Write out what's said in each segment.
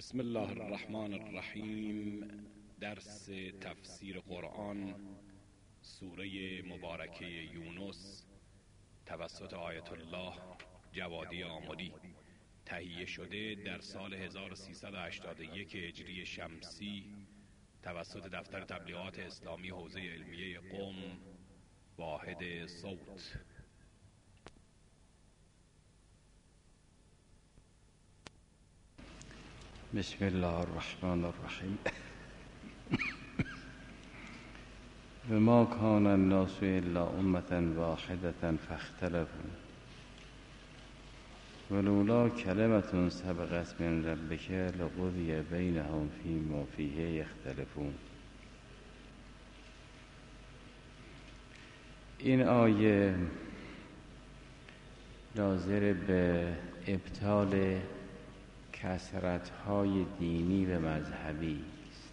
بسم الله الرحمن الرحیم. درس تفسیر قرآن، سوره مبارکه یونس، توسط آیت الله جوادی آملی، تهیه شده در سال 1381 هجری شمسی توسط دفتر تبلیغات اسلامی حوزه علمیه قم، واحد صوت. بسم الله الرحمن الرحیم. و ما کان الناس الا امة واحدة فاختلفوا ولولا کلمة سبقت من ربک لقضی بینهم فیما فیه یختلفون. این آیه ناظر به ابطال کثرت‌های دینی و مذهبی است.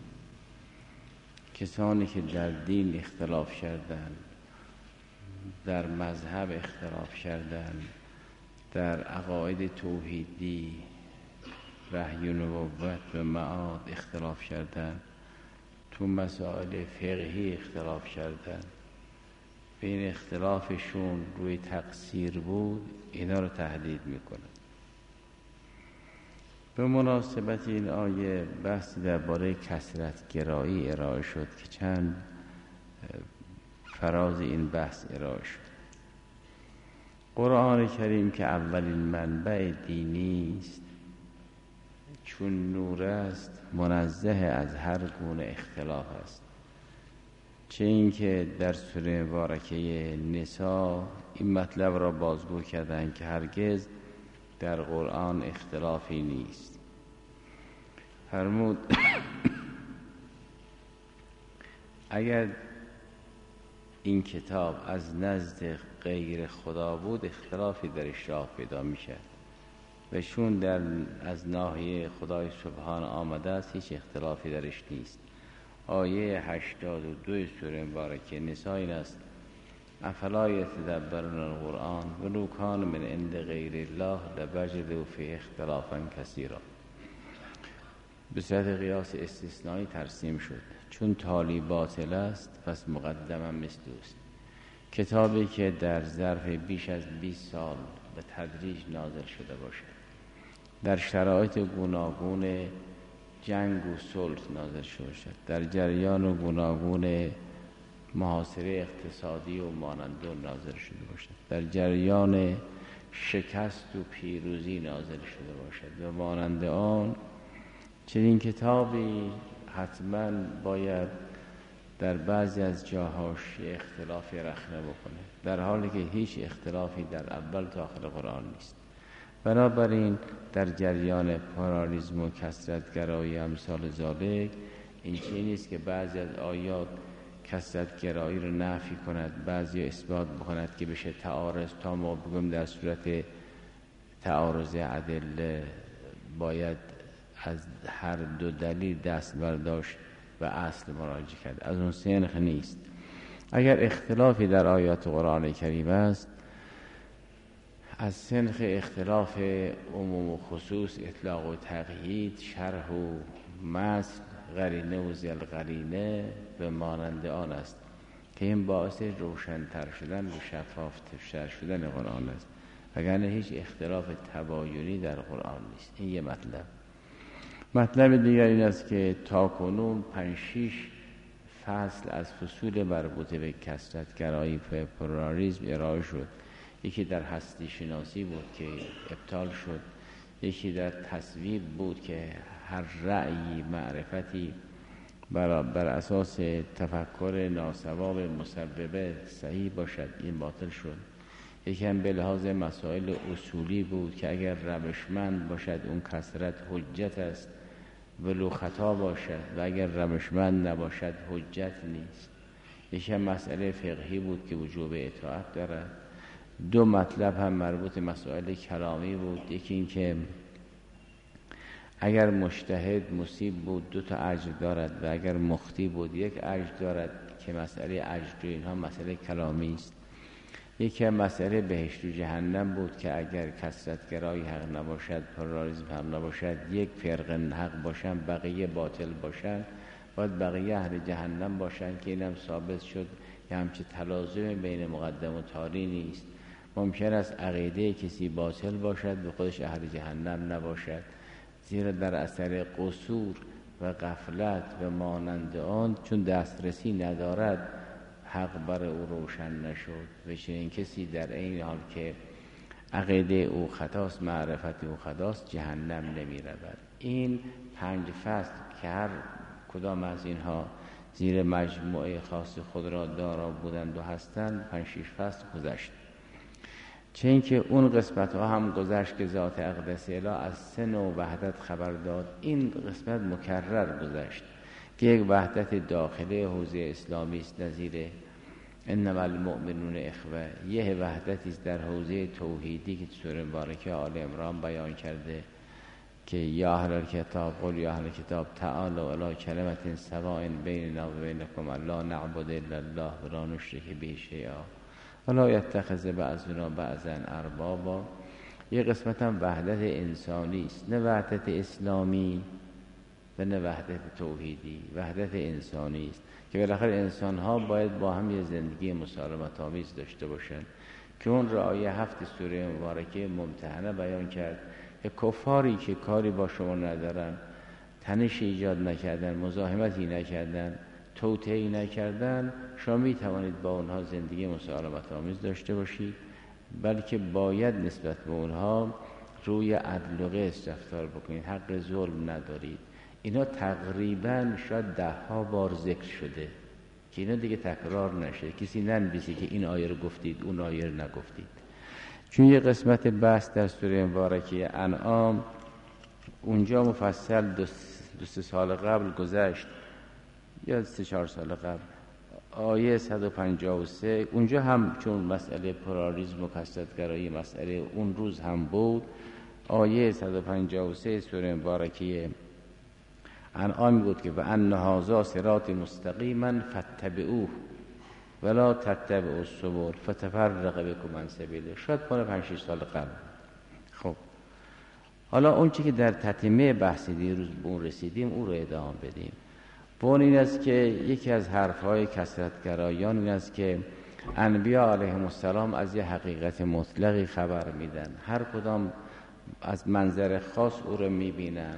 کسانی که در دین اختلاف کردند، در مذهب اختلاف کردند، در عقاید توحیدی، وحی و نبوت و معاد اختلاف کردند، تو مسائل فقهی اختلاف کردند، بین اختلافشون روی تقصیر بود، اینا رو تهدید میکنه. به مناسبت این آیه بحثی درباره کثرت گرایی ارائه شد که چند فراز این بحث ارائه شد. قرآن کریم که اولین منبع دینی است، چون نور است منزه از هر گونه اختلاف است. چه اینکه در سوره مبارکه نساء این مطلب را بازگو کردند که هرگز در قرآن اختلافی نیست. فرمود اگر این کتاب از نزد غیر خدا بود اختلافی درش راه پیدا میشه و چون از ناحیه خدای سبحان آمده است هیچ اختلافی درش نیست. آیه 82 سوره مبارکه نساء این است: افلا یتدبرون القرآن ولو کان من عند غیر الله لوجدوا فیه اختلافا کثیرا. به صورت قیاس استثنایی ترسیم شد. چون تالی باطل است پس مقدما مثل اوست. کتابی که در ظرف بیش از 20 سال به تدریج نازل شده باشد، در شرایط گوناگون جنگ و صلح نازل شده باشد، در جریان گوناگون محاصره اقتصادی و مانند نازل شده باشد، در جریان شکست و پیروزی نازل شده باشد و مانند آن، چنین کتابی حتما باید در بعضی از جاهاش اختلافی رخنه بکنه، در حالی که هیچ اختلافی در اول تا آخر قرآن نیست. بنابراین در جریان پلاریسم و کثرت‌گرایی امثال ذالک، این چیزی نیست که بعضی از آیات کثرت گرایی رو نفی کند، بعضی اثبات بکند که بشه تعارض، تا ما بگم در صورت تعارض ادله باید از هر دو دلیل دست برداشت و اصل مراجعه کرد. از اون سنخ نیست. اگر اختلافی در آیات قرآن کریم است، از سنخ اختلاف عموم و خصوص، اطلاق و تقیید، شرح و مصر، قرینه و ذی القرینه به مانند آن است که این باعث روشن‌تر شدن و شفاف‌تر شدن قرآن است، وگرنه هیچ اختلاف تباینی در قرآن نیست. این یه مطلب دیگر این است که تاکنون 5-6 فصل از فصول مربوطه به کثرت‌گرایی و پلاریسم ارائه شد. یکی در هستی شناسی بود که ابطال شد، یکی در تصویب بود که هر رأی معرفتی بر اساس تفکر ناسواب مسببه صحیح باشد، این باطل شد. یکی هم به لحاظ مسائل اصولی بود که اگر روشمند باشد اون کثرت حجت است ولو خطا باشد، و اگر روشمند نباشد حجت نیست. یکی هم مسئله فقهی بود که وجوب اطاعت دارد. 2 مطلب هم مربوط مسائل کلامی بود. یکی این که اگر مجتهد مصیب بود 2 تا اجر دارد و اگر مخطی بود 1 اجر دارد، که مسئله اجر اینها مسئله کلامی است. یکی مسئله بهشت و جهنم بود که اگر کثرت‌گرایی حق نباشد، پلورالیسم هم نباشد، یک فرقه حق باشن بقیه باطل باشن، باید بقیه اهل جهنم باشن که اینم ثابت شد که همچه تلازم بین مقدم و تالی نیست. ممکن است عقیده کسی باطل باشد به خودش اهل جهنم نباشد، زیرا در اثر قصور و غفلت و مانند آن چون دسترسی ندارد حق بر او روشن نشد و چنین کسی در این حال که عقیده او خطاست، معرفت او خطاست، جهنم نمی رود. این 5 فصل که هر کدام از اینها زیر مجموعه خاص خود را دارا بودند و هستند 5-6 فصل گذشت. چه اینکه اون قسمت ها هم گذشت که ذات اقدس اله از 3 نوع وحدت خبر داد. این قسمت مکرر گذشت که یک وحدت داخلی حوزه اسلامی است نظیر انما المؤمنون اخوه، یه وحدتی است در حوزه توحیدی که سوره مبارکه آل عمران بیان کرده که یا اهل الکتاب قل یا اهل الکتاب تعالوا الی کلمة سواء بیننا و بینکم لا نعبد الا الله ولا نشرک به شیئا ولا یتخذ بعضنا بعضا اربابا. یه قسمت هم وحدت انسانی است، نه وحدت اسلامی و نه وحدت توحیدی، وحدت انسانی است که بالاخره انسان ها باید با هم یه زندگی مسالمت آمیز داشته باشند که اون را آیه 7 سوره مبارکه ممتحنه بیان کرد که کفاری که کاری با شما ندارن، تنش ایجاد نکردن، مزاحمتی نکردن، توطئه‌ای نکردن، شما می توانید با اونها زندگی مسالمت آمیز داشته باشید، بلکه باید نسبت به اونها روی عدل و قسط رفتار بکنید، حق ظلم ندارید. اینا تقریبا شاید 10 بار ذکر شده که اینا دیگه تکرار نشه، کسی ننویسه که این آیه رو گفتید اون آیه رو نگفتید. چون یه قسمت بحث در سوره مبارکه انعام اونجا مفصل 2-3 سال قبل گذشت یا 3-4 سال قبل، آیه 153 اونجا هم چون مسئله پلورالیسم و کثرت‌گرایی مسئله اون روز هم بود، آیه 153 سوره مبارکه انعام بود که و ان هذا صراط مستقیما فاتبعوه ولا تتبعوا السبل فتفرق بكم عن سبیله. شاید 5-6 سال قبل. خب حالا اون چی که در تتمه بحث دیروز به اون رسیدیم اون رو ادامه بدیم. اون این است که یکی از حرفهای کثرت‌گرایان این است که انبیا علیهم السلام از یه حقیقت مطلقی خبر میدن، هر کدام از منظر خاص او رو میبینن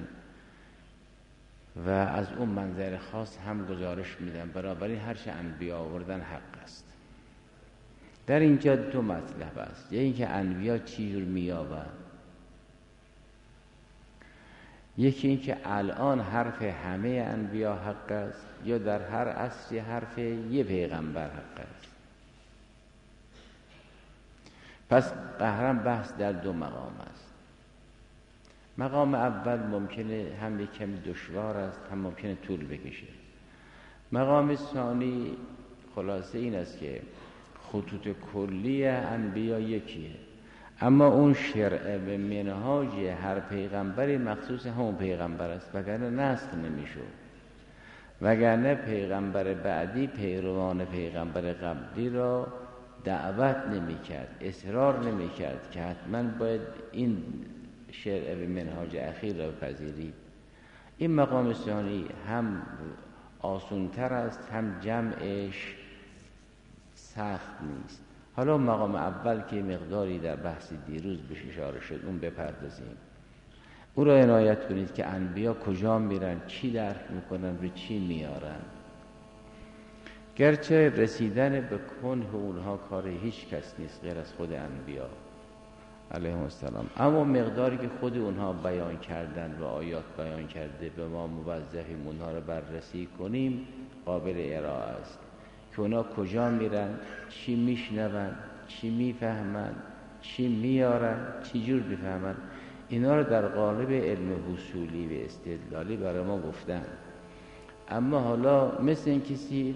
و از اون منظر خاص هم گزارش میدن، بنابراین هر چه انبیا آوردن حق است. در اینجا 2 مطلب است، یکی اینکه انبیا چی جور مییابن، یکی اینکه الان حرف همه انبیا حق است یا در هر عصری حرف یه پیغمبر حق است. پس قهرن بحث در 2 مقام است. مقام اول ممکنه هم یک کمی دشوار است، هم ممکنه طول بکشه. مقام ثانی خلاصه این است که خطوط کلی انبیا یکیه، اما اون شرع و منهاج هر پیغمبری مخصوص همون پیغمبر است، وگرنه نسخ نمیشد، وگرنه پیغمبر بعدی پیروان پیغمبر قبلی را دعوت نمیکرد، اصرار نمیکرد که حتما باید این شرع و منهاج اخیر را بپذیرید. این مقام ثانی هم آسان‌تر است، هم جمعش سخت نیست. حالا مقام اول که مقداری در بحث دیروز بهش اشاره شد اون بپردازیم. او را عنایت کنید که انبیا کجا میرن، چی درک میکنن، به چی میارن. گرچه رسیدن به کنه اونها کار هیچ کس نیست غیر از خود انبیا علیهم السلام، اما مقداری که خود اونها بیان کردن و آیات بیان کرده به ما موظفیم اونها رو بررسی کنیم قابل ارائه است که اونها کجا میرن، چی میشنون، چی میفهمن، چی میارن، چی جور میفهمن. اینا رو در قالب علم حصولی و استدلالی برای ما گفتن. اما حالا مثل این کسی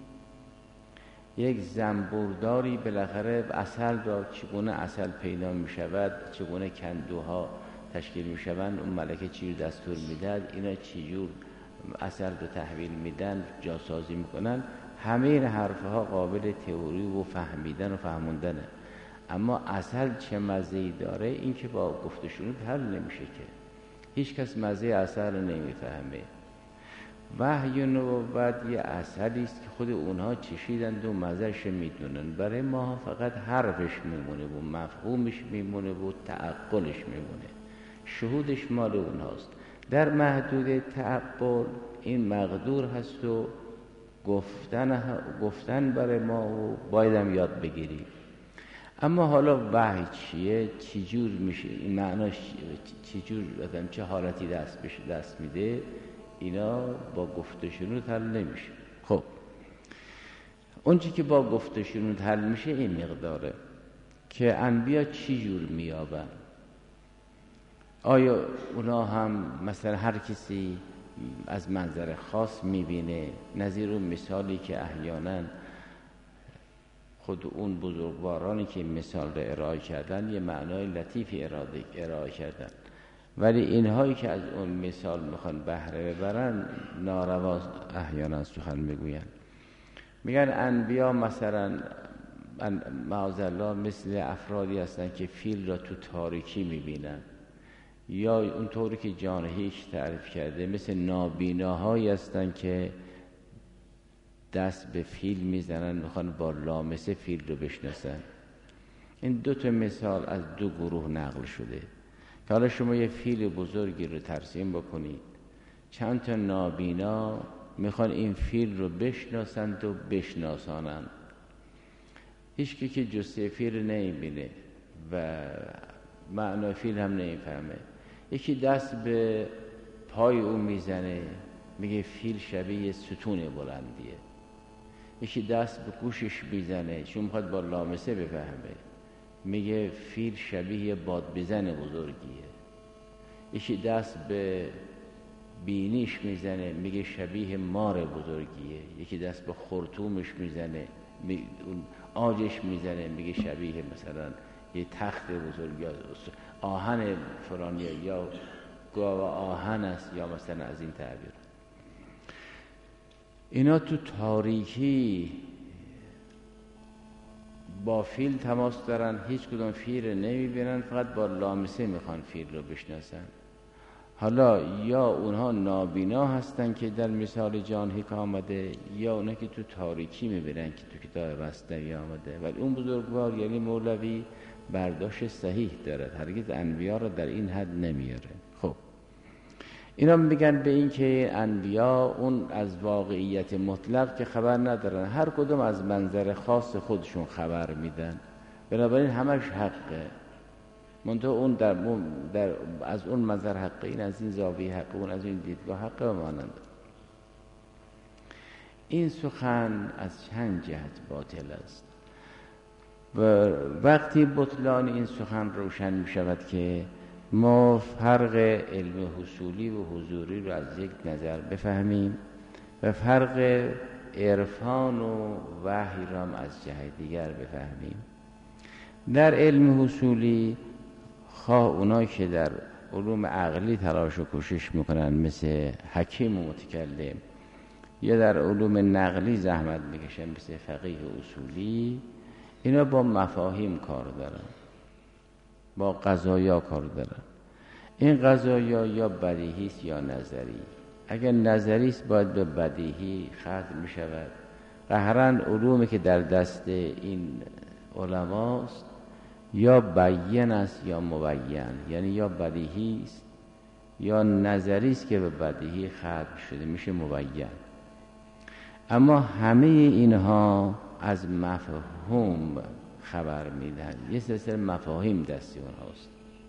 یک زنبورداری بالاخره عسل را چگونه عسل پیدا می شود، چگونه کندوها تشکیل می شوند، اون ملکه چی دستور میداد، اینا چی جور عسل رو تحویل میدن، جاسازی میکنن، همه این حرفها قابل تئوری و فهمیدن و فهموندنه، اما اصل چه مزه‌ای داره این که با گفت و شنود حل نمیشه که هیچ کس مزه اصل رو نمیفهمه. وحی و نبوت یه اصلی است که خود اونها چشیدند و مزهش میدونن، برای ما فقط حرفش میمونه و مفهومش میمونه و تعقلش میمونه، شهودش مال اونهاست. در محدود تعقل این مقدور هست و گفتن برای ما و بایدم یاد بگیریم. اما حالا وحی چیه، چجور میشه، این معناش چجور، چه حالتی دست میده، اینا با گفت و شنود حل نمیشه. خب اون چی که با گفت و شنود حل میشه این مقداره که انبیا چی جور میابن. آیا اونا هم مثلا هر کسی از منظر خاص میبینه، نظیر اون مثالی که احیانا خود اون بزرگوارانی که مثال رو ارائه کردن یه معنای لطیفی ارائه کردن، ولی اینهایی که از اون مثال میخوان بهره ببرن ناروا احیانا سخن میگوین. میگن انبیا مثلا معاذالله مثل افرادی هستن که فیل را تو تاریکی میبینن، یا اونطوری که جان هیچ تعریف کرده مثل نابیناهایی هستن که دست به فیل میزنن، میخوان با لامسه فیل رو بشناسن. این دو تا مثال از دو گروه نقل شده که حالا شما یه فیل بزرگی رو ترسیم بکنید، چند تا نابینا میخوان این فیل رو بشناسند و بشناسانند. هیچ که جثه فیل نمیبینه و معنای فیل هم نمیفهمه. یکی دست به پای اون میزنه میگه فیل شبیه ستون بلندیه، یکی دست به گوشش میزنه چون میخواد با لامسه بفهمه میگه فیل شبیه باد بزن بزرگیه، یکی دست به بینیش میزنه میگه شبیه مار بزرگیه، یکی دست به خرطومش میزنه اون آجش میزنه میگه شبیه مثلا یه تخت بزرگ یا آهن فرانیه یا گاو آهن است یا مثلا از این تعبیر. اینا تو تاریکی با فیل تماس دارن، هیچ کدوم فیل رو نمیبینن، فقط با لامسه میخوان فیل رو بشناسن. حالا یا اونها نابینا هستن که در مثال جان هیک آمده، یا اونها که تو تاریکی میبینن که تو کتاب بستری آمده. ولی اون بزرگوار یعنی مولوی برداشت صحیح دارد، هرگز انبیا رو در این حد نمیاره. خب اینا میگن به این که انبیا اون از واقعیت مطلق که خبر ندارن، هر کدوم از منظر خاص خودشون خبر میدن، بنابراین همش حقه، منتها اون در از اون منظر حقه، این از این زاویه حقه، اون از این دیدگاه حقه و مانند. این سخن از چند جهت باطل است و وقتی بطلان این سخن روشن می شود که ما فرق علم حصولی و حضوری رو از یک نظر بفهمیم و فرق عرفان و وحی را از جهت دیگر بفهمیم. در علم حصولی خواه اونایی که در علوم عقلی تلاش و کوشش میکنن مثل حکیم و متکلم، یا در علوم نقلی زحمت میکشن مثل فقیه و اصولی، اینا با مفاهیم کار دارن، با قضایا کار دارن. این قضایا یا بدیهی است یا نظری. اگر نظری است باید به بدیهی ختم می شود. قهرن علومی که در دست این علماست یا بیان است یا مبین، یعنی یا بدیهی است یا نظری است که به بدیهی ختم شده میشه مبین. اما همه اینها از مفهوم خبر میدن، یه سلسله مفاهیم دستی اونهاست.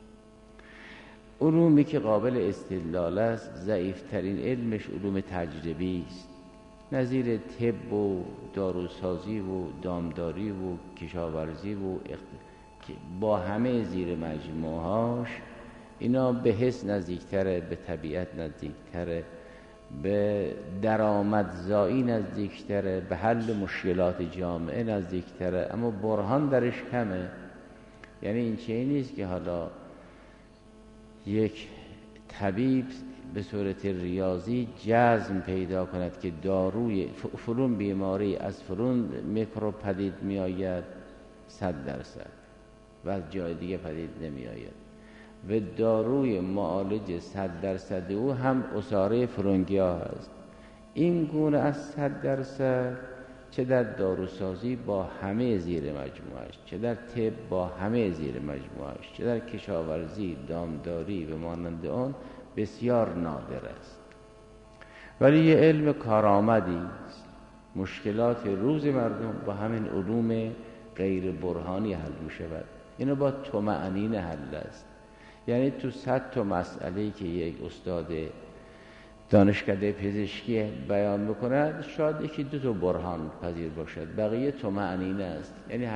علومی که قابل استدلال است ضعیفترین علمش علوم تجربی است، نظیر طب و داروسازی و دامداری و کشاورزی و با همه زیر مجموعهاش. اینا به حس نزدیکتره، به طبیعت نزدیکتره، به درآمدزایی نزدیکتره، به حل مشکلات جامعه نزدیکتره، اما برهان درش کمه. یعنی این چیزی نیست که حالا یک طبیب به صورت ریاضی جزم پیدا کند که داروی فلان بیماری از فلان میکروب پدید می آید 100% و از جای دیگه پدید نمی آید و داروی معالج 100% او هم عصاره فرنگیاه است. این گونه از 100% چه در داروسازی با همه زیر مجموعش، چه در طب با همه زیر مجموعش، چه در کشاورزی، دامداری و مانند آن بسیار نادر است، ولی یه علم کارآمدی است. مشکلات روز مردم با همین علوم غیر برهانی حل می شود. اینو با طمأنینه حل است. یعنی تو 100 تا مسئله‌ای که یک استاد دانشکده پزشکی بیان میکند شاید یکی 2 تا برهان پذیر باشد، بقیه طمأنینه است. یعنی 80%، 90%،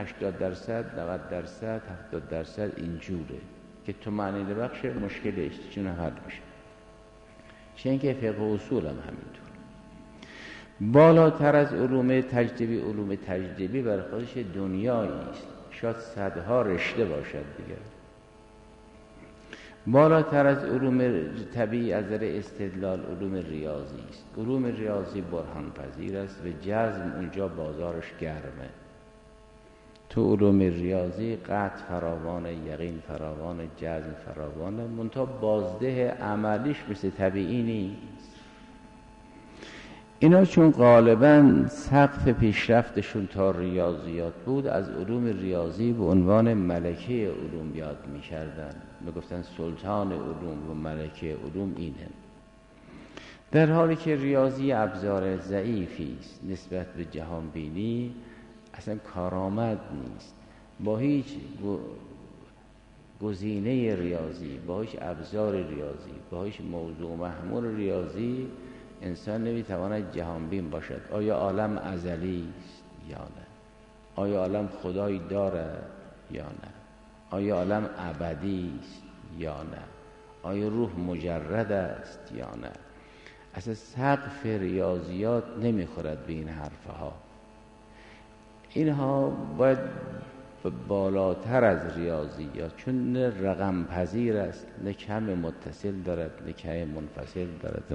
70% اینجوره که طمأنینه بخش مشکلش چون حل میشه. چون که فقه اصول هم همینطور. بالاتر از علوم تجربی بر خودش دنیایی است، شاید صدها رشته باشد دیگر. بالاتر از علوم طبیعی از نظر استدلال علوم ریاضی است. علوم ریاضی برهان پذیر است و جزم اونجا بازارش گرمه. تو علوم ریاضی قطع فراوانه، یقین فراوانه، جزم فراوانه، منتها بازده عملیش مثل طبیعی نیست. اینا چون غالباً سقف پیشرفتشون تا ریاضیات بود، از علوم ریاضی به عنوان ملکه علوم یاد می‌کردن. میگفتن سلطان علوم و ملکه علوم اینه. در حالی که ریاضی ابزار ضعیفی است نسبت به جهان بینی، اصلا کارآمد نیست. با هیچ گزینه ریاضی، با هیچ ابزار ریاضی، با هیچ موضوع محمول ریاضی انسان نمیتواند جهان بین باشد. آیا عالم ازلی است یا نه؟ آیا عالم خدایی دارد یا نه؟ آیا عالم ابدی است یا نه؟ آیا روح مجرد است یا نه؟ اصلا سقف ریاضیات نمیخورد به این حرفها. اینها باید بالاتر از ریاضیات، چون نه رقم پذیر است، نه کم متصل دارد، نه کم منفصل دارد.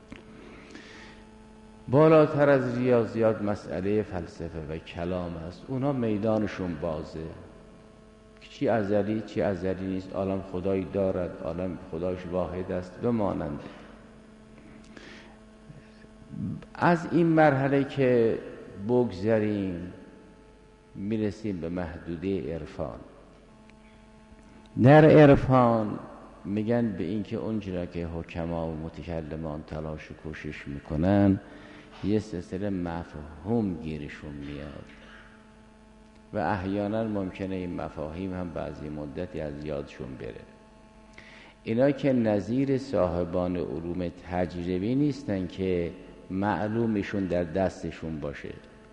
بالاتر از ریاضیات مسئله فلسفه و کلام است. اونا میدانشون بازه، چی ازلی چی ازلی نیست، عالم خدایی دارد، عالم خدایش واحد است و مانند. از این مرحله که بگذریم میرسیم به محدوده عرفان. در عرفان میگن به این که اونجا که حکما و متکلمان تلاش و کوشش میکنن یه سلسله مفهوم گیرشون میاد و احیانا ممکنه این مفاهیم هم بعضی مدتی از یادشون بره. اینا که نظیر صاحبان علوم تجربی نیستن که معلومشون در دستشون باشه.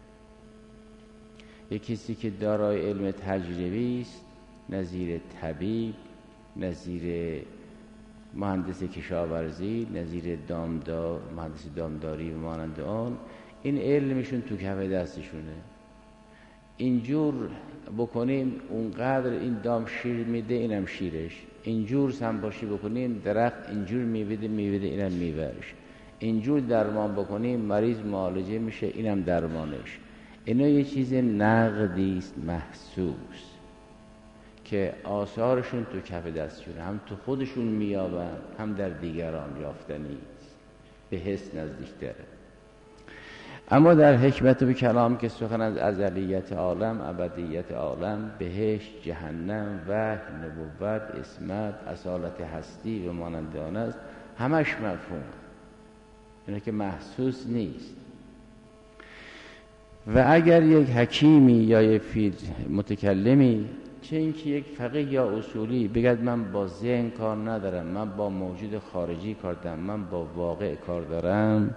یک کسی که دارای علم تجربی است، نظیر طبیب، نظیر مهندس کشاورزی، نظیر مهندس دامداری و مانند آن، این علمشون تو کف دستشونه. اینجور بکنیم اونقدر این دام شیر میده، اینم شیرش. اینجور سنباشی بکنیم درخت اینجور میویده اینم میوهش. اینجور درمان بکنیم مریض معالجه میشه، اینم درمانش. اینا یه چیز نقدی است محسوس که آثارشون تو کف دستشون، هم تو خودشون میابن هم در دیگران یافتنی است، به حس نزدیکتره. اما در حکمت و کلام که سخن از ازلیت عالم، ابدیت عالم، بهشت، جهنم، وحی، نبوت، اسمت، اصالت هستی و مانند آن است، همش مفهوم، اینا که محسوس نیست. و اگر یک حکیمی یا یک متکلمی، چه اینکه یک فقیه یا اصولی بگد من با ذهن کار ندارم، من با موجود خارجی کار دارم، من با واقع کار دارم،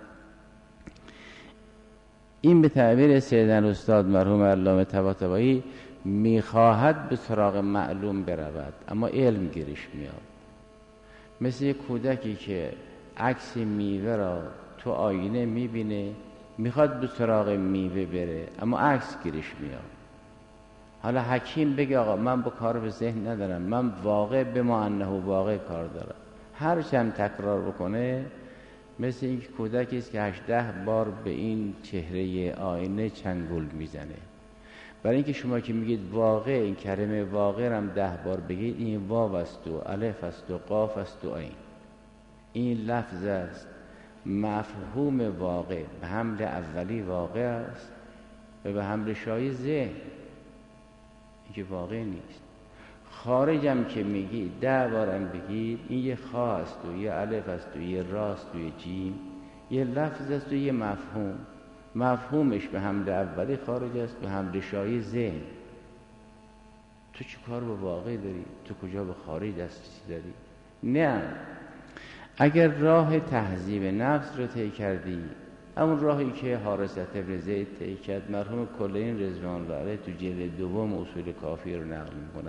این به تعبیر سیدن استاد مرحوم علامه طباطبایی میخواهد به سراغ معلوم برود اما علم گیرش میاد. مثل یک کودکی که عکس میوه را تو آینه میبینه، میخواد به سراغ میوه بره اما عکس گیرش میاد. حالا حکیم بگه آقا من با کار به ذهن ندارم، من واقع به ما انه واقع کار دارم، هر چند تکرار بکنه مثل این کودکی است که 8-10 بار به این چهره آینه چنگول میزنه. برای اینکه شما که میگید واقع، این کلمه واقع هم 10 بار بگید، این واو است و الف است و قاف است و عین، این لفظ است. مفهوم واقع به حمل اولی واقع است و به حمل شای ذهن، این که واقع نیست. خارجم که میگی 10 بارم بگید، این یه خا است و یه الف است و یه را است و یه جیم، یه لفظ است و یه مفهوم. مفهومش به حمل اولی خارج است، به حمل شای ذهن. تو چی کار به واقع داری؟ تو کجا به خارج دسترسی داری؟ نه، اگر راه تهذیب نفس رو طی کردی، همون راهی که حارث ابن زید طی کرد، مرحوم کلین رضوان الله علیه تو جلد دوم اصول کافی رو نقل می‌کند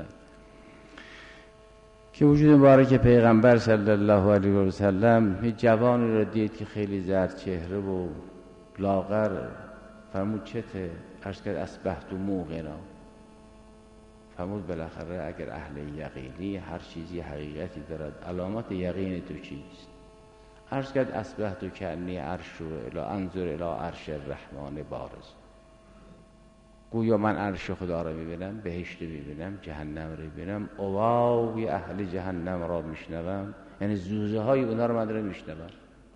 که وجود مبارک پیغمبر صلی الله علیه و سلم یه جوانی رو دید که خیلی زرد چهره و لاغر. فرمود چته؟ عرض کرد اصبحت موقنا. فرمود بالاخره اگر اهل یقینی هر چیزی حقیقتی دارد، علامات یقین تو چیست؟ عرض کرد اصبحت کانی عرش الی انظر الی عرش الرحمن بارز. گویا من عرش خدا را میبینم، بهشت میبینم، جهنم را میبینم، اوای اهل جهنم را میشنوم، یعنی زوزه های اونا رو من را میشنوم.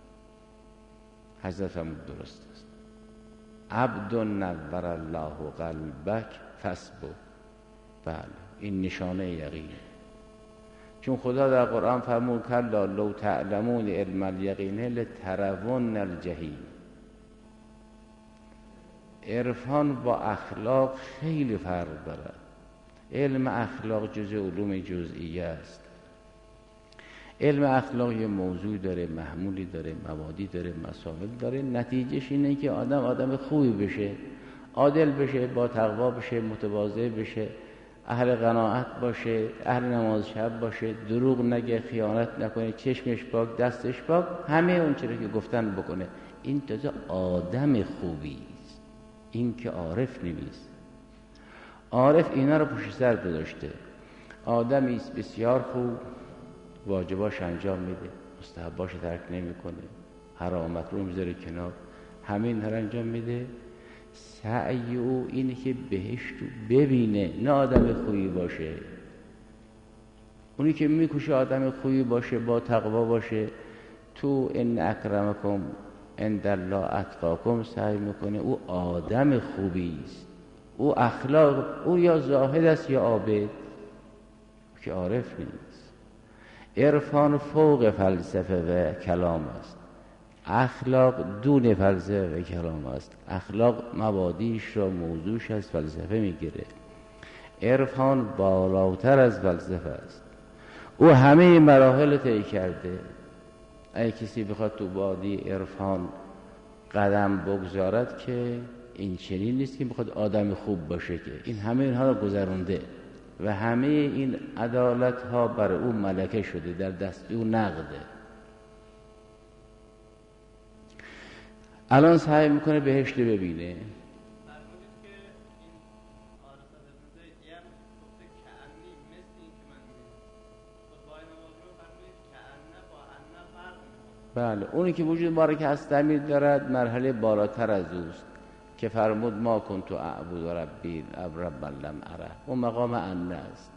حضرت فرمود درست است. عبد نور الله قلبک فاسبو. بله، این نشانه یقینه. چون خدا در قرآن فرمود کلا لو تعلمون علم الیقین لترون الجحیم. عرفان با اخلاق خیلی فرق دارد. علم اخلاق جزء علوم جزئیه است. علم اخلاق یه موضوع داره، محمولی داره، مبادی داره، مسائل داره. نتیجهش اینه که آدم خوبی بشه، عادل بشه، با تقوا بشه، متواضع بشه، اهل قناعت باشه، اهل نماز شب باشه، دروغ نگه، خیانت نکنه، چشمش پاک، دستش پاک، همه اون چیزی که گفتن بکنه. این تازه آدم خوبی است. این که عارف نیست. عارف اینا رو پشت سر گذاشته. آدمی است بسیار خوب، واجباش انجام میده، مستحباش ترک نمیکنه، حرامت رو میذاره کنار، همین هر انجام میده. سعی او اینه که بهشت رو ببینه، نه آدم خوبی باشه. اونی که میکوشه آدم خوبی باشه، با تقوا باشه، تو ان اکرمکم عند الله اتقاکم سعی میکنه، او آدم خوبی است. او اخلاق، او یا زاهد است یا عابد، که عارف نیست. عرفان فوق فلسفه و کلام است، اخلاق دون فلسفه و کلام است. اخلاق مبادیش را موضوعش از فلسفه میگیره، عرفان بالاتر از فلسفه است. او همه مراحل طی کرده. اگه کسی بخواد تو وادی عرفان قدم بگذارد که این چنین نیست که بخواد آدم خوب باشه، که این همه اینها رو گذرونده و همه این عدالت ها بر او ملکه شده، در دست او نقده. الان سعی میکنه بهشت ببینه. بله، اونی که وجود مبارک هست تعمیر دارد مرحله بالاتر از اوست که فرمود ما کنت اعبد ربی ربا لم اره. اون مقام انه است.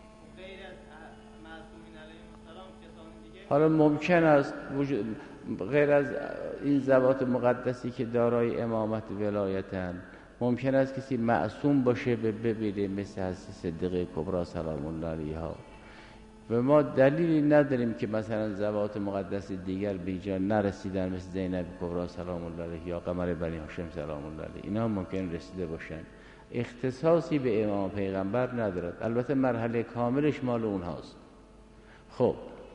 حالا ممکن است غیر از این ذوات مقدسی که دارای امامت ولایتن، ممکن است کسی معصوم باشه ببینه، مثل حضرت صدیقه کبری سلام الله علیها. و ما دلیلی نداریم که مثلا ذوات مقدس دیگر به اینجا نرسیدن، مثل زینب کبری سلام الله علیها یا قمر بنی هاشم سلام الله علیه. اینا ممکن رسیده باشن، اختصاصی به امام پیغمبر ندارد. البته مرحله کاملش مال اونهاست. خب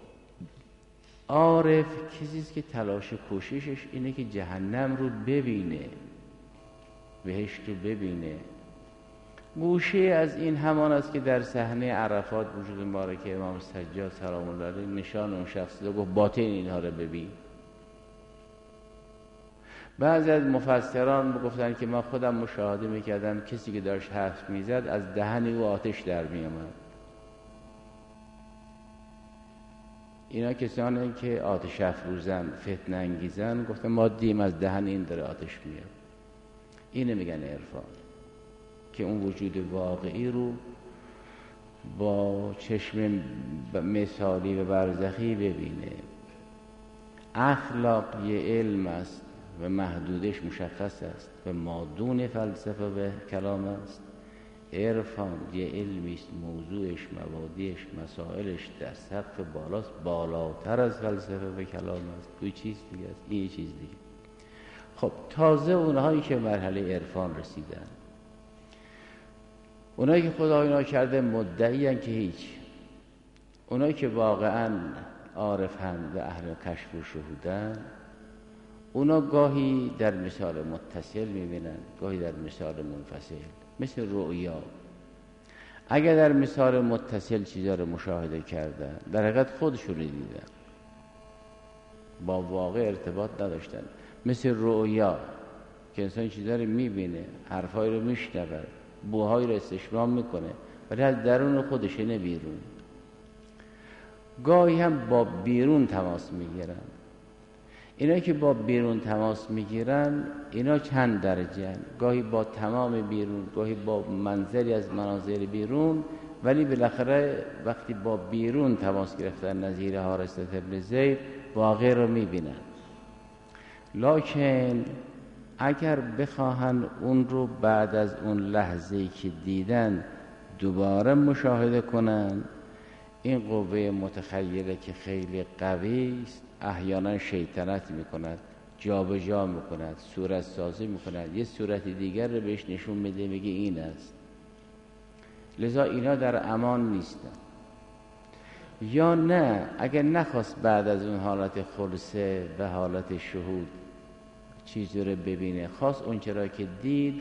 عارف کسیست که تلاش کوششش اینه که جهنم رو ببینه، بهشت رو ببینه. گوشه از این همان است که در صحنه عرفات وجود مبارک امام سجاد سلام الله علیه نشان اون شخص رو گفت باطن اینها رو ببین. بعضی از مفسران گفتن که من خودم مشاهده میکردم کسی که داشت حرف میزد از دهن او آتش در میامد. اینا کسانی که آتش افروزن، فتنه انگیزن، گفتن ما دیم از دهن این داره آتش میاد. اینه میگن عرفان، که اون وجود واقعی رو با چشم مثالی و برزخی ببینه. اخلاق یه علم است و محدودش مشخص است و مادون فلسفه و کلام است. عرفان یه علمی است، موضوعش، مبادیش، مسائلش در سقف بالاست، بالاتر از فلسفه و کلام است. توی چیز دیگه است، این یه چیز دیگه. خب تازه اونهایی که مرحله عرفان رسیدن، اونایی که خدا اینا کرده مدعی هن که هیچ، اونایی که واقعا عارفن و اهل کشف و شهودن، اونا گاهی در مثال متصل میبینن، گاهی در مثال منفصل، مثل رؤیا. اگر در مثال متصل چیزا رو مشاهده کردن، در حقیقت خودشون رو دیدن، با واقع ارتباط نداشتن. مثل رؤیا که انسان چیزا رو میبینه، حرفای رو میشنوه، بوهای رو استشمام میکنه، ولی از درون خودشه، نه بیرون. گاهی هم با بیرون تماس میگیرن. اینا که با بیرون تماس میگیرن، اینا چند درجه هن. گاهی با تمام بیرون، گاهی با منظری از مناظر بیرون، ولی بالاخره وقتی با بیرون تماس گرفتن، نظیر حارثة بن زید، واقع رو میبینن. لکن اگر بخواهن اون رو بعد از اون لحظه‌ای که دیدن دوباره مشاهده کنن، این قوه متخیله که خیلی قوی است، احیانا شیطنت میکند، جابجا میکند، صورت سازی میکند، یه صورت دیگر رو بهش نشون میده، میگه این است. لذا اینا در امان نیستن. یا نه، اگر نخواست بعد از اون حالت خلسه و حالت شهود چیزی رو ببینه، خواست اون چرا که دید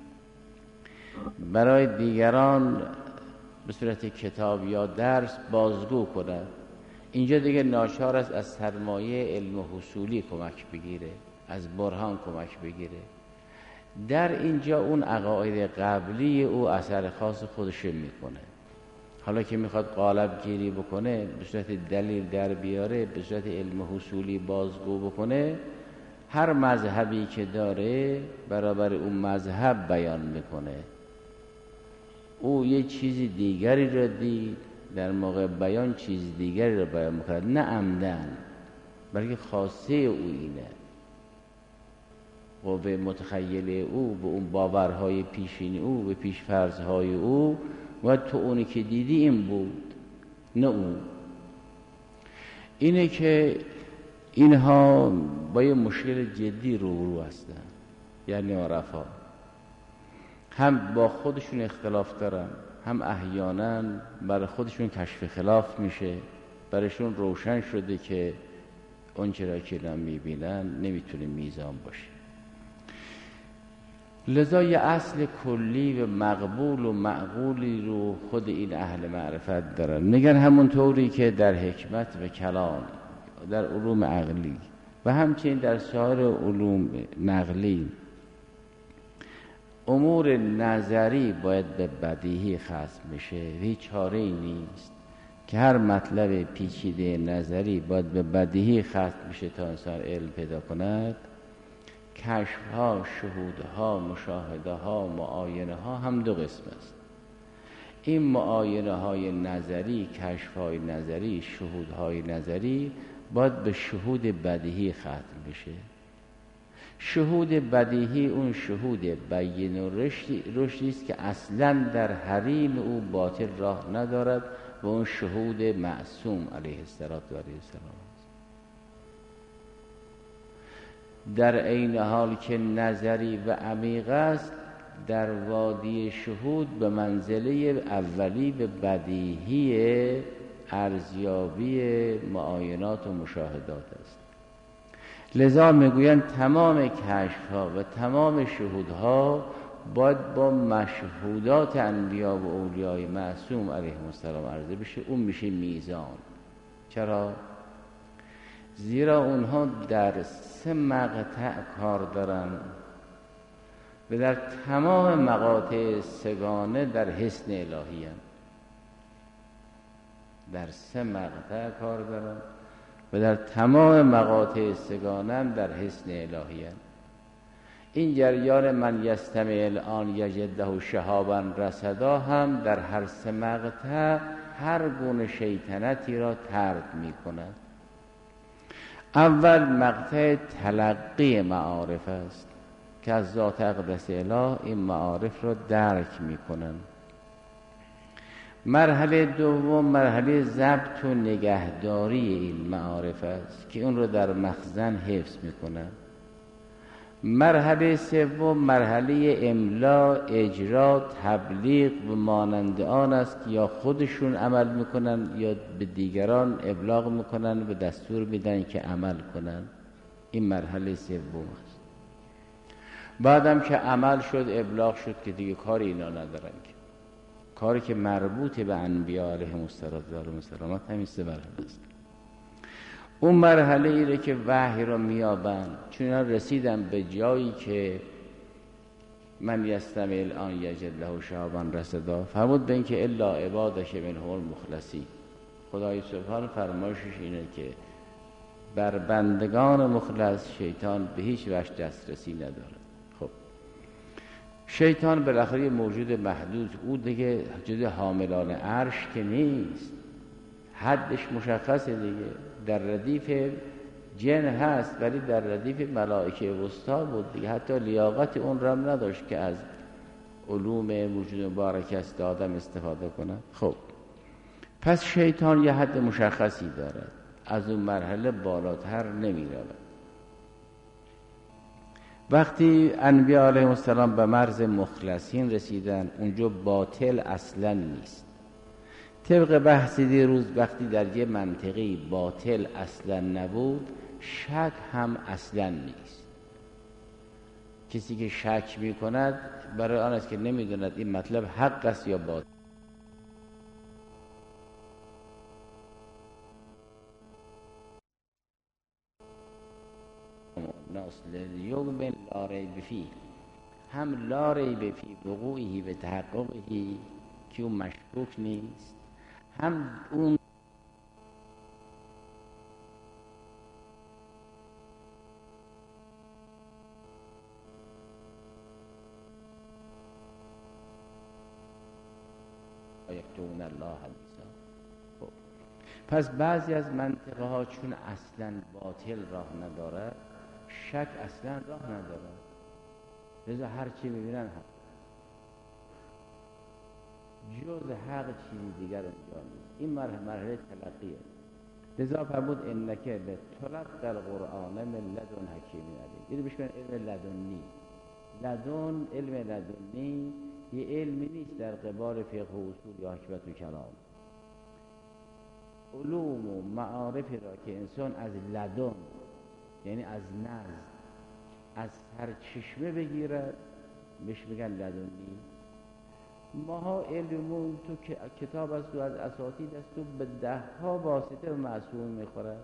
برای دیگران به صورت کتاب یا درس بازگو کند، اینجا دیگه ناچار است از سرمایه علم حصولی کمک بگیره، از برهان کمک بگیره. در اینجا اون عقاید قبلی او اثر خاص خودش میکنه. حالا که میخواد قالب گیری بکنه، به صورت دلیل در بیاره، به صورت علم حصولی بازگو بکنه، هر مذهبی که داره برابر اون مذهب بیان میکنه. او یه چیزی دیگری را دید، در موقع بیان چیز دیگری را بیان میکنه، نه عمدن، بلکه خاصه او اینه. قوه متخیله او به اون باورهای پیشینی او، به پیشفرضهای او، و تو اونی که دیدی این بود، نه اون. اینه که اینها با یه مشکل جدی روبرو هستن، یعنی عرفا هم با خودشون اختلاف دارن، هم احیانا برای خودشون کشف خلاف میشه، برایشون روشن شده که اون چرا که میبینن نمیتونه میزان باشه. لذا یه اصل کلی و مقبول و معقولی رو خود این اهل معرفت دارن. میگن همون طوری که در حکمت و کلام، در علوم عقلی و همچنین در سایر علوم نقلی، امور نظری باید به بدیهی ختم بشه. هیچ چاره‌ای نیست که هر مطلب پیچیده نظری باید به بدیهی ختم بشه تا انسان علم پیدا کند. کشف‌ها، شهودها، مشاهده‌ها، معاینه‌ها هم دو قسم است. این معاینه‌های نظری، کشف‌های نظری، شهودهای نظری باید به شهود بدیهی ختم بشه. شهود بدیهی اون شهود بیان و رشدی است که اصلا در حریم او باطل راه ندارد و اون شهود معصوم علیه السلام است. در عین حال که نظری و عمیق است، در وادی شهود به منزله اولی به بدیهی ارزیابی معاینات و مشاهدات است. لذا میگویند تمام کشف‌ها و تمام شهودها باید با مشهودات انبیا و اولیای معصوم علیهم السلام عرضه بشه. اون میشه میزان. چرا؟ زیرا اونها در 3 مقطع کار دارن و در تمام مقاطع سگانه در حسن الهی هستند. در 3 مقطع کار دارن و در تمام مقاطع سگانم در حسن الهی هست. این جریان من یستمع الان یجد له شهابا رصدا هم در هر 3 مقطع هر گونه شیطنتی را طرد می کند. اول مقطع تلقی معارف است که از ذات اقدس اله این معارف را درک می کنند. مرحله دوم مرحله ضبط و نگهداری این معارف است که اون رو در مخزن حفظ می کنند. مرحله سوم مرحله املا، اجرا، تبلیغ و مانند آن است که یا خودشون عمل میکنن یا به دیگران ابلاغ میکنن و دستور میدن که عمل کنن. این مرحله سوم است. بعدم که عمل شد، ابلاغ شد، که دیگه کاری اینا ندارن، که کاری که مربوط به انبیاء علیهم السلام همین 3 مرحله است. اون مرحله ایره که وحی رو میابند، چون اینا رسیدن به جایی که من یستمع الان یجد له شهابا رصدا، فرمود به این که الا عبادک منهم المخلصین. خدای سبحان فرمایشش اینه که بر بندگان مخلص شیطان به هیچ وجه دسترسی نداره. خب شیطان بالاخره موجود محدود، او دیگه جز حاملان عرش که نیست، حدش مشخصه دیگه، در ردیف جن هست ولی در ردیف ملائکه وسطا بود دیگه، حتی لیاقت اون را نداشت که از علوم وجود مبارک است آدم استفاده کنه. خب پس شیطان یه حد مشخصی دارد، از اون مرحله بالاتر نمی رود. وقتی انبیاء علیهم السلام به مرز مخلصین رسیدن، اونجا باطل اصلا نیست. طبق بحث دیروز وقتی در یه منطقی باطل اصلا نبود، شک هم اصلا نیست. کسی که شک می کند برای آن است که نمی داند این مطلب حق است یا باطل. یوم لا ریب فیه، هم لا ریب فی وقوعه و تحققه که اون مشکوک نیست، هم اون یکتمون الله حدیثا. پس بعضی از منطقه ها چون اصلا باطل راه نداره، شک اصلا راه نداره، لذا هر چی میبینن حق، جز حق چیزی دیگر انجام نیست. این مرحله تلقیه. لذا فرمود انک لتلقی القرآن من لدن حکیم علیم. یعنی بشکن علم لدنی. لدن، علم لدنی یه علمی نیست در قبال فقه و اصول یا حکمت و کلام. علوم و معارفی را که انسان از لدن، یعنی از نزد، از سرچشمه بگیرد، بهش میگن لدنی. ماها علمون تو که کتاب است و از اساتید است و به 10 واسطه به معصوم میخوره.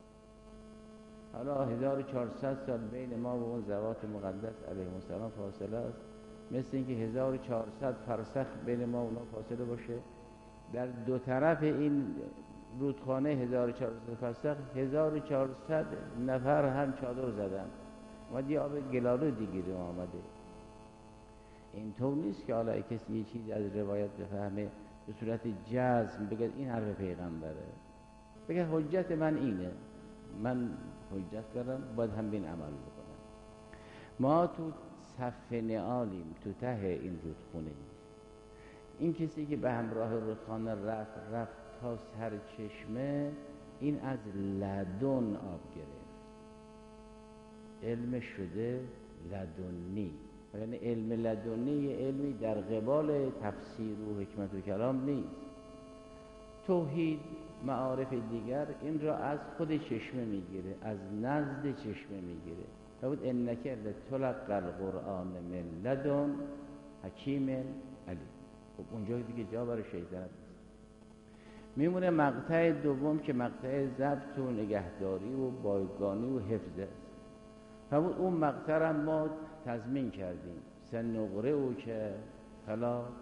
حالا 1400 سال بین ما و اون ذوات مقدس علیهم السلام فاصله است، مثل اینکه 1400 فرسخ بین ما و اونا فاصله باشه. در 2 طرف این رودخانه 1400 فرسخ 1400 نفر هم چادر زدن، اومد یه آب گلالو دیگه آمده. این طور نیست که حالا کسی یه چیزی از روایت بفهمه به صورت جزم بگه این حرف پیغمبره، بگه حجت من اینه، من حجت دارم، باید هم بین عمل بکنم. ما تو صف نعالیم، تو ته این رودخونه. این کسی که به همراه رودخانه رفت تا سرچشمه، این از لدن آب گرفت، علم شده لدنی. یعنی علم لدنی یه علمی در قبال تفسیر و حکمت و کلام نیست. توحید، معارف دیگر این را از خود چشمه میگیره، از نزد چشمه میگیره. فرمود انک لتلقی القرآن من لدن حکیم علیم. خب اونجا دیگه جا برای شیطنت نیست. میمونه مقطع دوم که مقطع ضبط و نگهداری و بایگانی و حفظ است. فرمود اون مقطع را ما تضمین کردیم، سنقرئک فلا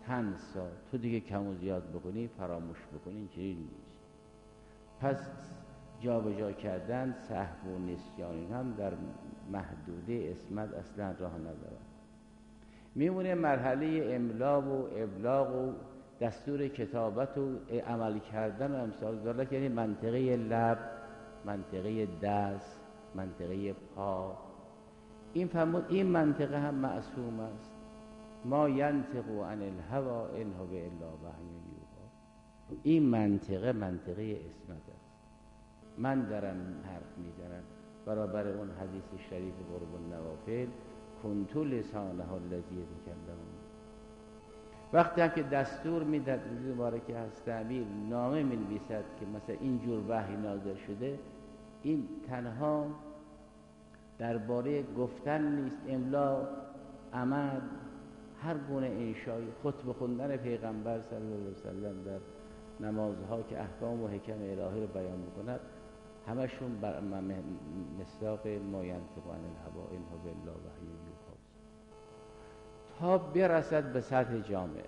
تنسا، تو دیگه کم و زیاد بکنی فراموش بکنی، اینجوری نیست. پس جابجا کردن سهو و نسیان هم در محدوده عصمت اصلا راه ندارن. میمونه مرحله املا و ابلاغ و دستور کتابت و عمل کردن و امثال ذالک، یعنی منطقه لب، منطقه دست، منطقه پا. این فرمود این منطقه هم معصوم است. ما ینطق عن الهوی ان هو الا وحی یوحی. این منطقه عصمت است. من دارم حرف میزنم برابر اون حدیث شریف قرب النوافل، کنت لسانه الذی یتکلم. وقتی هم که دستور میداد مبارکه هست امیر نامه می‌نویسد که مثلا اینجور وحی نازل شده، این تنها درباره گفتن نیست، املا، عمل، هر گونه انشایی، خطبه خوندن پیغمبر صلی الله علیه وسلم در نمازها که احکام و حکم الهی رو بیان می‌کند، همشون بر مصداق ما ینطق عن الهوی ان هو الا وحی یوحی، تا برسد به سطح جامعه.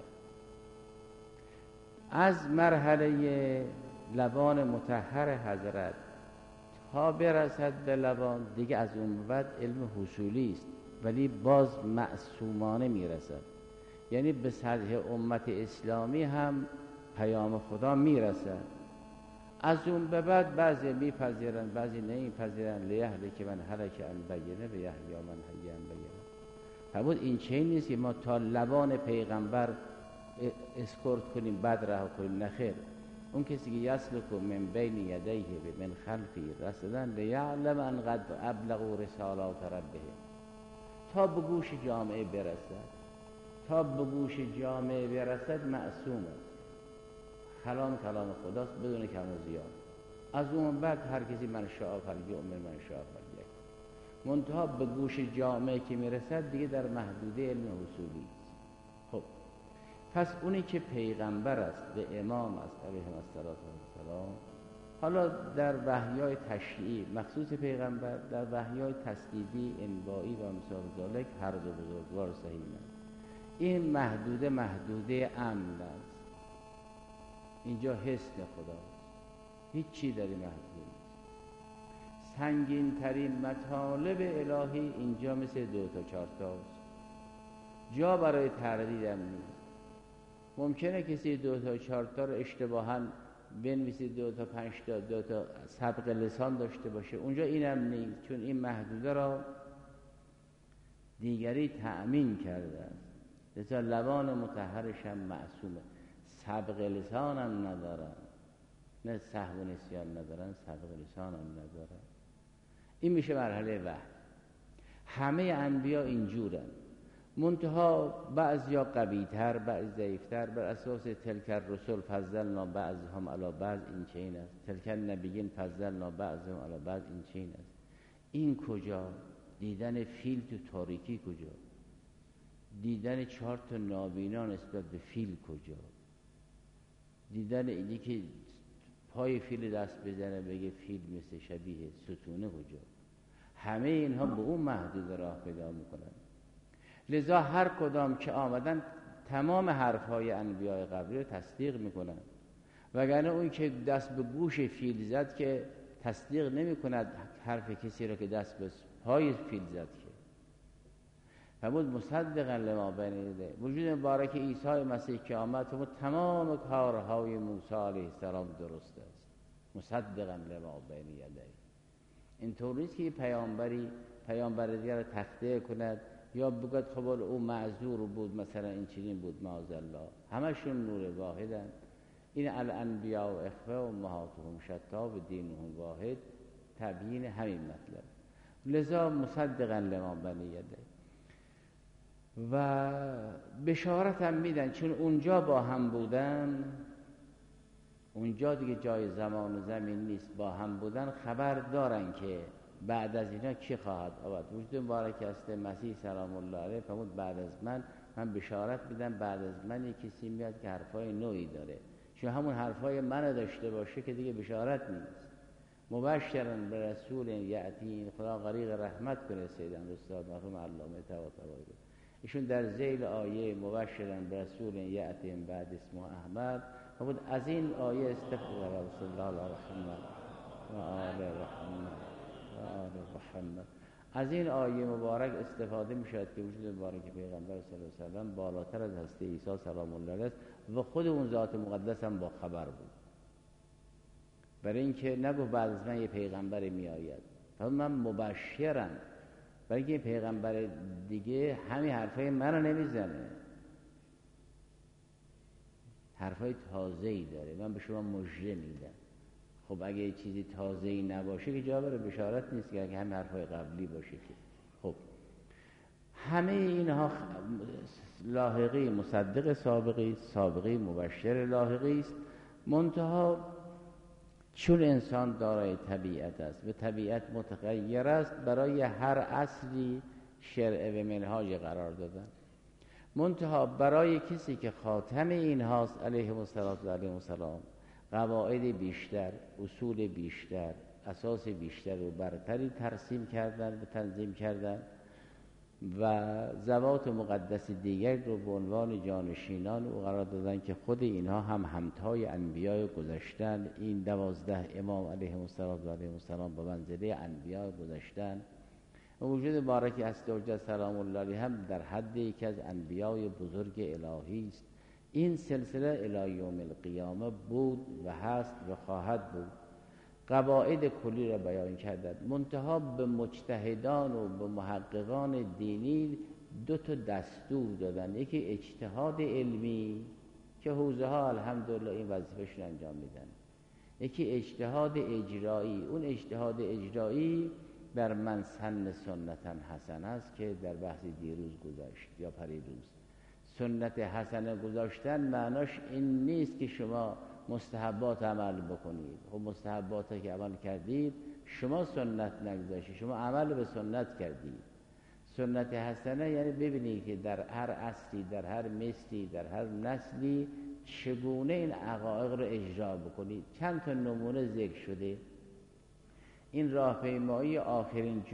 از مرحله لبان مطهر حضرت تا برسد به لبان دیگه از اون بعد علم حصولی است، ولی باز معصومانه میرسد. یعنی به سطح امت اسلامی هم پیام خدا میرسد. از اون به بعد بعضی میپذیرن بعضی نمیپذیرن. لیهلک من هلک عن بینه و یحیی من حی عن بینه. فرمود این چه نیست که ما تا لبان پیغمبر اسکورت کنیم بعد رها کنیم، نخیر. اون کسی که یسلک من بین یدیه من خلفی رصدا لیعلم ان قد ابلغوا رسالات ربه، تا به گوش جامعه برسد. تا به گوش جامعه برسد معصوم است. کلام خداست بدون کم و زیاد. از اون بعد هر کسی من شاء فلیؤمن من شاء فلیکفر. منتها به گوش جامعه که میرسد دیگه در محدوده علم اصولی است. خب پس اونی که پیغمبر است و امام است علیه السلام، حالا در وحیای تشریعی مخصوص پیغمبر، در وحیای تسدیدی انبایی و امثال ذالک هر دو بزرگوار صحیح است. این محدوده امن است. اینجا حسن خداست، هیچ چی در این محدود نیست. سنگین ترین مطالب الهی اینجا مثل 2 تا 4 تاست، جا برای تردید هم نیست. ممکنه کسی 2 تا 4 تا رو اشتباهاً بنویسه 2 تا 5 تا 2 تا سبق لسان داشته باشه، اونجا اینم نیست، چون این محدوده را دیگری تأمین کرده است. لذا لبان مطهرش هم معصومه. سبق لسان هم ندارن، نه سهو و نسیان ندارن، سبق لسان هم ندارن. این میشه مرحله وحی. همه انبیا اینجورن، منتها بعضیا قوی‌تر، بعضی ضعیف‌تر. بر اساس تلک الرسل فضلنا بعضهم علی بعض، این چین است. تلک النبیین فضلنا بعضهم علی بعض، این چین است. این کجا؟ دیدن فیل تو تاریکی کجا؟ دیدن 4 تا نابینا نسبت به فیل کجا؟ دیدن اینی که پای فیل دست بزنه بگه فیل مثل شبیه ستونه کجا؟ همه اینها به اون محدود راه پیدا میکنن. لذا هر کدام که آمدن تمام حرفهای انبیاء قبلی رو تصدیق میکنن، وگرنه اون که دست به گوش فیل زد که تصدیق نمیکند حرف کسی رو که دست به پای فیل زد. که فرمود مصدقا لما بین یدیه، وجود مبارک عیسی مسیح که آمد فرمود تمام کارهای موسی علیه السلام درست است. مصدقا لما بین یدیه. اینطور نیست که پیامبر دیگر رو تخطئه کند یا بگوید خب او معذور بود، مثلا این چنین بود، معاذالله. همشون نور واحدن. این الانبیاء و اخوه و امهاتهم شتا و دینهم واحد، تبیین همین مطلب. لذا مصدقا لما بین یدیه. و بشارت هم میدن، چون اونجا با هم بودن، اونجا دیگه جای زمان و زمین نیست، با هم بودن، خبر دارن که بعد از اینا چی خواهد آمد. وجود مبارک است مسیح سلام الله علیه فرمود بعد از من بشارت میدم بعد از من یک کسی میاد که حرفای نوعی داره، چون همون حرفای من داشته باشه که دیگه بشارت نیست. مبشرن به رسول یأتی، خدا غریق رحمت کنه سیدن استاد مرحوم علامه طباطبایی. ایشون در ذیل آیه مبشرا برسول یأتی من بعد اسمه احمد بود از این آیه استفاده رسول الله علیه محمد و آل محمد و آل محمد. از این آیه مبارک استفاده می شود که وجود مبارک پیغمبر صلی الله علیه و سلم بالاتر از هسته عیسی سلام الله علیه است و خود اون ذات مقدس هم با خبر بود. برای اینکه نگو بعد از من یه پیغمبر می آید، من مبشرم، برای اینکه پیغمبر دیگه همین حرفای منو نمیزنه، حرفای تازه‌ای داره، من به شما مژده میدم. خب اگه چیزی تازه‌ای نباشه که جا بره بشارت نیست، که اگه همین حرفای قبلی باشه که خب همه اینها لاحقی مصدق سابقی، سابقی مبشر لاحقی است. منتها چون انسان دارای طبیعت است و طبیعت متغیر است، برای هر اصلی شرع و منهاج قرار دادن. منتها برای کسی که خاتم این هاست علیه السلام قواعد بیشتر، اصول بیشتر، اساس بیشتر و برتری ترسیم کردن و تنظیم کردن و ذوات مقدس دیگر رو به عنوان جانشینان او قرار دادن که خود اینها هم همتای انبیاء گذشتن. این 12 امام علیهم السلام به منزله انبیاء گذشتن. وجود مبارک هست سلام الله علیه هم در حد یکی از انبیاء بزرگ الهی است. این سلسله الی یوم القیامه بود و هست و خواهد بود. قواعد کلی را بیان کردند. منتها به مجتهدان و به محققان دینی 2 دستور دادن. یکی اجتهاد علمی که حوزه ها الحمدلله این وظیفه‌شون انجام میدن. یکی اجتهاد اجرایی. اون اجتهاد اجرایی بر من سن سنتا حسن است که در بحث دیروز گذاشت یا پریروز. سنت حسنه گذاشتن معناش این نیست که شما مستحبات عمل بکنید. خب مستحبات که عمل کردید شما سنت نگذاشتید، شما عمل به سنت کردید. سنت حسنه یعنی ببینید که در هر اصلی، در هر مثلی، در هر نسلی چگونه این عقاید رو اجرا بکنید. چند تا نمونه ذکر شده. این راهپیمایی آخرین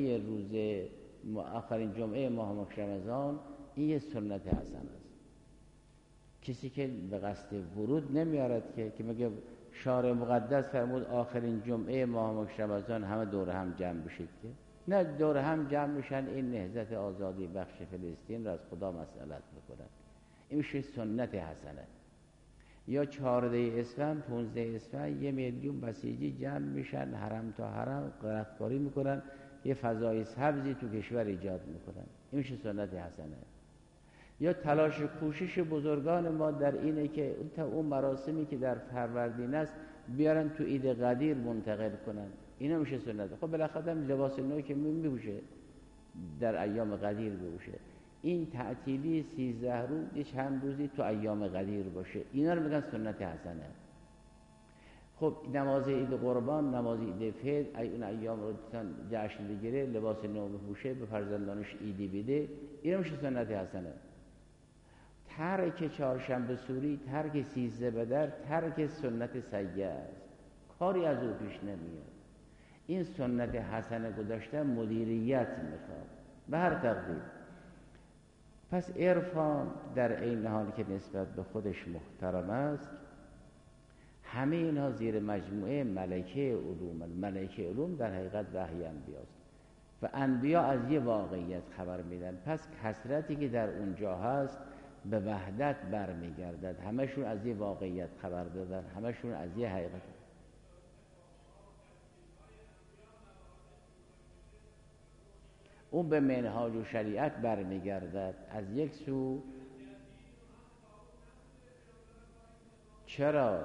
جمعه ماه رمضان این یه سنت حسنه است. کسی که به قصد ورود نمیارد که میگه شارع مقدس فرمود آخرین جمعه ماه رمضان همه دور هم جمع بشید، که نه دور هم جمع میشن این نهضت آزادی بخش فلسطین را از خدا مسئلت میکنن. این میشه سنت حسنه. یا 14 اسفند 15 اسفند 1 میلیون بسیجی جمع میشن حرم تا حرم قرتکاری میکنن، یه فضای سبزی تو کشور ایجاد میکنن. این میشه سنت حسنه. یا تلاش و کوشش بزرگان ما در اینه که اون مراسمی که در فروردین است بیارن تو عید قدیر منتقل کنن. اینا میشه سنت. خب بالاخره هم لباس نوی که میپوشه در ایام قدیر بپوشه. این تعطیلی 13 روز یه چند روزی تو ایام قدیر باشه، اینا رو میگن سنت حسنه. خب نماز عید قربان، نماز عید فطر، اون ایام رو جشن بگیره، لباس نو بپوشه، به فرزندانش عیدی بده، اینا میشه سنت حسنه. ترک چهارشنبه سوری، ترک 13 بدر، ترک سنت سیئه است. کاری از او پیش نمیاد. این سنت حسنه گذاشتن مدیریت میخواد به هر تقدیر. پس عرفان در عین حال که نسبت به خودش محترم است، همه اینها زیر مجموعه ملکه علوم. ملکه علوم در حقیقت وحی انبیاست و انبیا از یه واقعیت خبر میدن. پس کثرتی که در اونجا هست به وحدت برمیگردد. همشون از یه واقعیت خبر دادن، همشون از یه حقیقت. اون به منهاج و شریعت برمیگردد. از یک سو چرا؟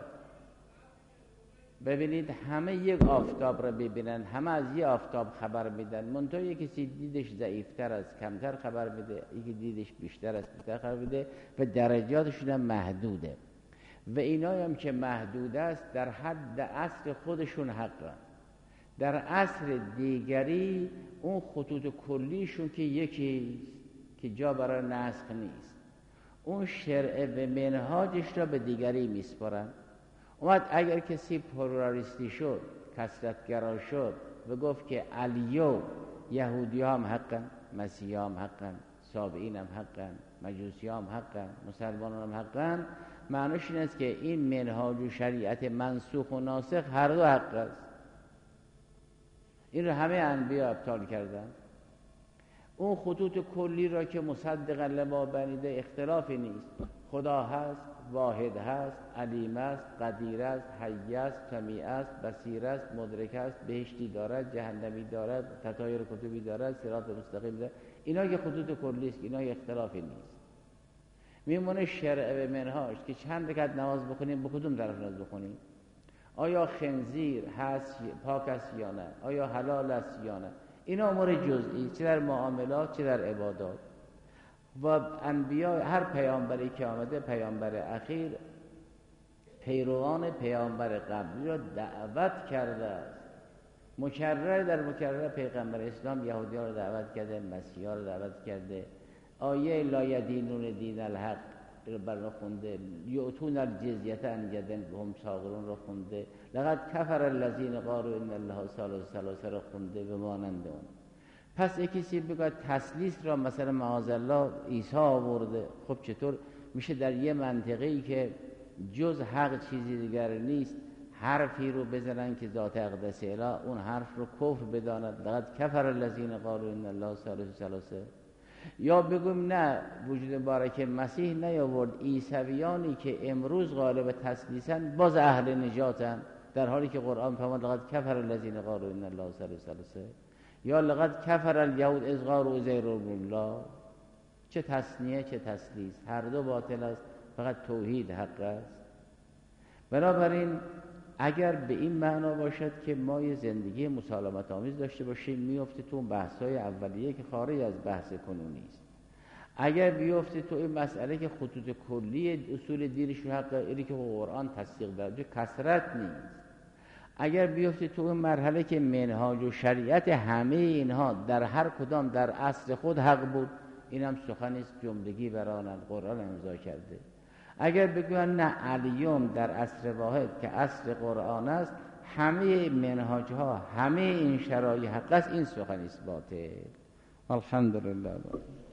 ببینید همه یک آفتاب را ببینن، همه از یک آفتاب خبر میدن. منتها یکی کسی دیدش ضعیفتر است کمتر خبر میده، یکی دیدش بیشتر است بیشتر خبر میده و درجاتشون هم محدوده. و اینا هم که محدود است در حد اصل خودشون حقا. در اصل دیگری اون خطوط کلیشون که یکی که جا برای نسخ نیست، اون شرع و منهاجش را به دیگری میسپارن. اومد اگر کسی پلورالیستی شد، کثرت‌گرا شد و گفت که الیوم یهودی هم حقن، مسیحی هم حقن، سابعین هم حقن، مجوسی هم حقن، مسلمانان هم حقن، معنیش این است که این منهاج و شریعت منسوخ و ناسخ هر دو حق است. این رو همه انبیا ابطال کردن. اون خطوط کلی را که مصدقا لما بنیده اختلافی نیست. خدا هست، واحد هست، علیم است، قدیر است، حی است، سمیع است، بصیر است، مدرک است، بهشتی دارد، جهنمی دارد، تطایر کتبی دارد، صراط مستقیم دارد. اینا که خطوط کلی است، اینا اختلافی نیست. میمونه شرع و منهاج که چند رکعت نماز بخونیم، به کدوم طرف نماز بخونیم؟ آیا خنزیر هست پاک است یا نه؟ آیا حلال است یا نه؟ اینا امور جزئی، چه در معاملات چه در عبادات. و انبیا، هر پیامبری که آمده، پیامبر اخیر پیروان پیامبر قبلی را دعوت کرده است. مکرر در مکرر پیغمبر اسلام یهودی‌ها را دعوت کرده، مسیحی‌ها را دعوت کرده. آیه لا یدینون دین الحق رو برای خونده، یؤتون الجزیة عن ید وهم صاغرون رو خونده، لقد کفر الذین قالوا ان الله ثالث ثلاثه رو خونده به مانند اون. پس کسی بگه تثلیث را مثلا معاذالله عیسی آورده، خب چطور میشه در یه منطقه‌ای که جز حق چیزی دیگر نیست حرفی رو بزنن که ذات اقدس اله اون حرف رو کفر بداند؟ لقد کفر الذین قالوا ان الله ثالث ثلاثه. یا بگویم نه، وجود مبارک مسیح نیاورد، عیسویانی که امروز غالب تثلیثن باز اهل نجاتن، در حالی که قرآن فرمود لقد کفر الذین قالوا ان الله ثالث ثلاثه. یا لقد کفر الیهود اذ قالوا عزیر ابن الله. چه تثنیه چه تثلیث، هر دو باطل است، فقط توحید حق است. بنابراین اگر به این معنا باشد که ما یه زندگی مسالمت آمیز داشته باشیم، میفته تو بحث‌های اولیه که خارج از بحث کنونی است. اگر بیفته تو این مسئله که خطوط کلی اصول دینش حق، اینی که قرآن تصدیق داره، کثرت نیست. اگر بیفته تو این مرحله که منهاج و شریعت همه اینها در هر کدام در اصل خود حق بود، اینم سخنی است جملگی برانن قرآن امضا کرده. اگر بگوین نه علیوم در اصل واحد که اصل قرآن است، همه منهاج ها همه این شرایط حق است، این سخنی است باطل. الحمدلله.